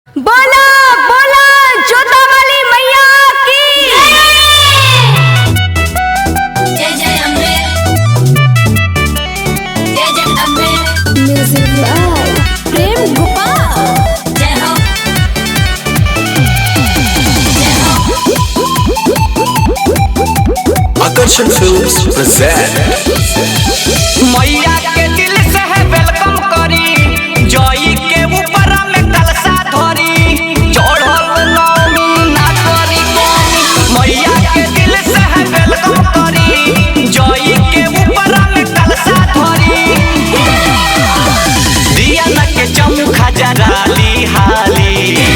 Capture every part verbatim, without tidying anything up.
बोला बोला जोता वाली मैया की जय जय अम्बे जय जय अम्बे म्यूजिक बाय प्रेम गोपाल। जय हो जय हो आकर्षण फिल्म्स प्रेजेंट मैया के दिल से है वेलकम करी जई के ऊपर में कलसा धरी चढ़ल नौमी ना करी कमी मैया के दिल से है वेलकम करी जई के ऊपर में कलसा धरी दिया न के चमखा जराली हाली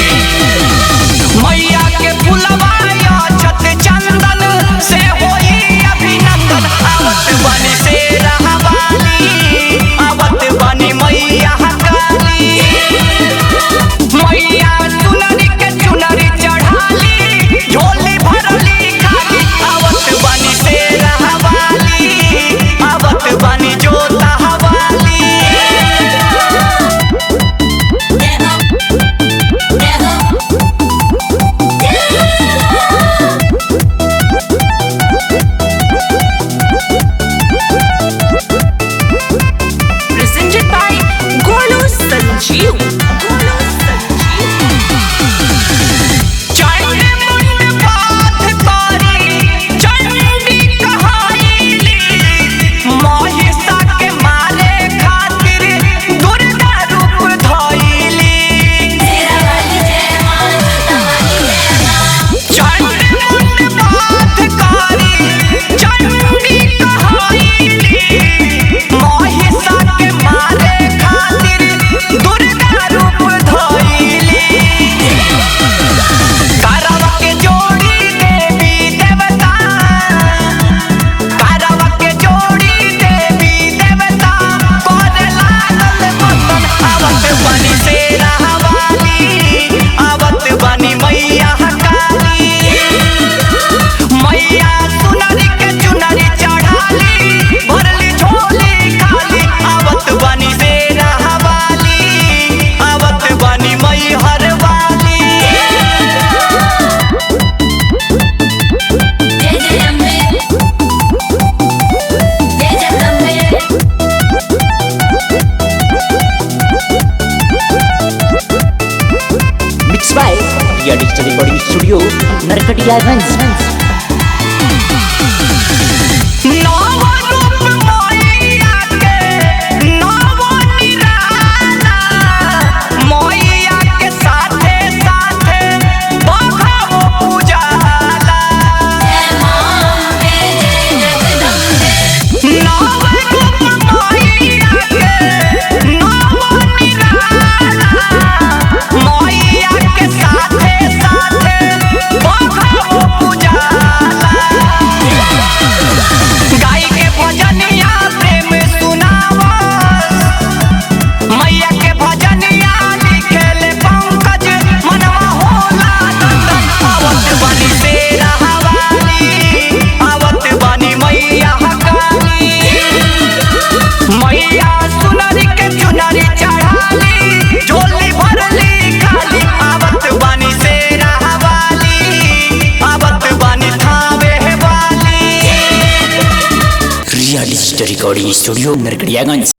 मैया के फुलवा छत चंदन से होई अभिनंदन आवत बनी से रहवाली आवत बनी मैया काली मैया चुनरी के चुनरी चढ़ाली झोली भरली खाली आवत बनी से रहवाली आवत बनी जोता हवाली जय हो जय हो presented by Golu Sanjeev। Golu Chandi मुंड बात करी चंडी कहाईली महिषा के मारे खातिर दुर्गा रूप धइली तेरा वाली जय मां जोता वाली जय मां चंडी मुंड बात करी चंडी कहाईली महिषा के मारे खातिर दुर्गा रूप धइली कारवा के जोड़ी देवी देवता कारवा के जोड़ी देवी देवता करे लागल बंधन आवत बनी से रहवाली आवत बनी मैया काली मैया सुनरी के चुनरी चढ़ाली भरली झोली खाली आवत बनी से रहवाली आवत बनी मैहर वाली जय जय अम्बे जय जय Ambe mix by Riya digital recording studio Narkatiaganj. नव रूप मैया के नव निराला मैया के साथे साथे बघाओ पूजाला जय मां अम्बे जय जगदम्बे नव रूप मैया के नव निराला मैया के साथे साथे बघाओ पूजाला गाय के भजनिया प्रेम सुनावस मैया के भजनिया लिखेले पंकज मनवा होला दंदन आवत बनी से रहवाली आवत बनी मैया काली मैया सुनरी के चुनरी चढ़ाली झोली भरली खाली आवत बनी से रहवाली आवत बनी थावे वाली Riya digital recording studio Narkatiaganj.